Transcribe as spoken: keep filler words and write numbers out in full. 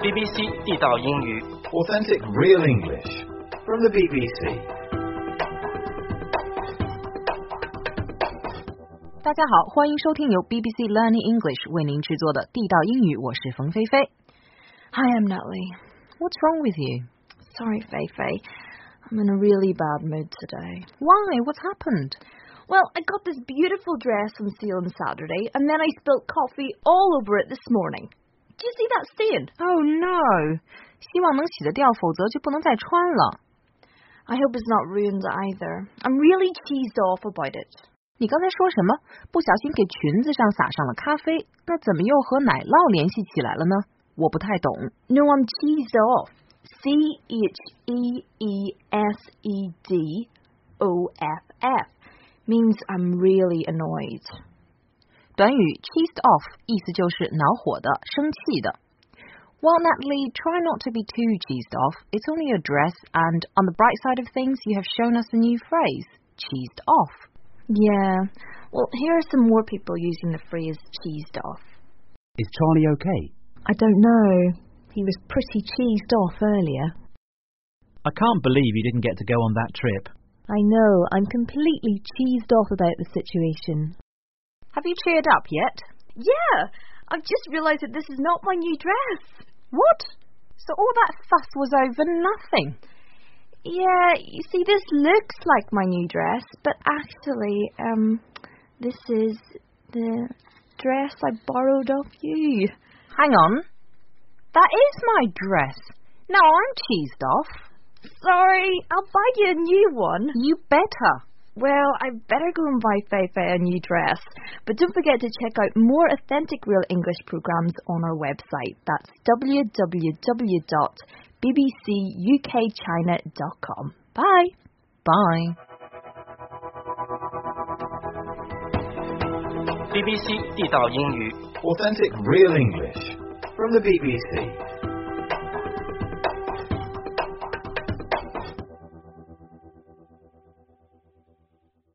B B C 地道英语 Authentic real English from the B B C. 大家好，欢迎收听由 B B C Learning English 为您制作的地道英语，我是冯菲菲。 Hi, I'm Natalie. What's wrong with you? Sorry, Feifei. I'm in a really bad mood today. Why? What's happened? Well, I got this beautiful dress on sale on Saturday, and then I spilled coffee all over it this morning. Do you see that stain? Oh no! 希望能洗得掉，否则就不能再穿了。 I hope it's not ruined either. I'm really cheesed off about it. 你刚才说什么？不小心给裙子上撒上了咖啡，那怎么又和奶酪联系起来了呢？我不太懂。 No, I'm cheesed off. C H E E S E D O F F means I'm really annoyed. 短语 cheesed off 意思就是恼火的、生气的。Well, Natalie, try not to be too cheesed off. It's only a dress, and on the bright side of things, you have shown us a new phrase, cheesed off. Yeah. Well, here are some more people using the phrase cheesed off. Is Charlie okay? I don't know. He was pretty cheesed off earlier. I can't believe you didn't get to go on that trip. I know. I'm completely cheesed off about the situation. Have you cheered up yet? Yeah. I've just realised that this is not my new dress. What? So all that fuss was over nothing? Yeah, you see, this looks like my new dress, but actually, um, this is the dress I borrowed off you. Hang on. That is my dress. Now I'm cheesed off. Sorry, I'll buy you a new one. You better. Well, I better go and buy Feifei a new dress. But don't forget to check out more authentic real English programs on our website. That's w w w dot b b c u k china dot com. Bye. Bye. B B C 地道英语 Authentic real English from the B B C.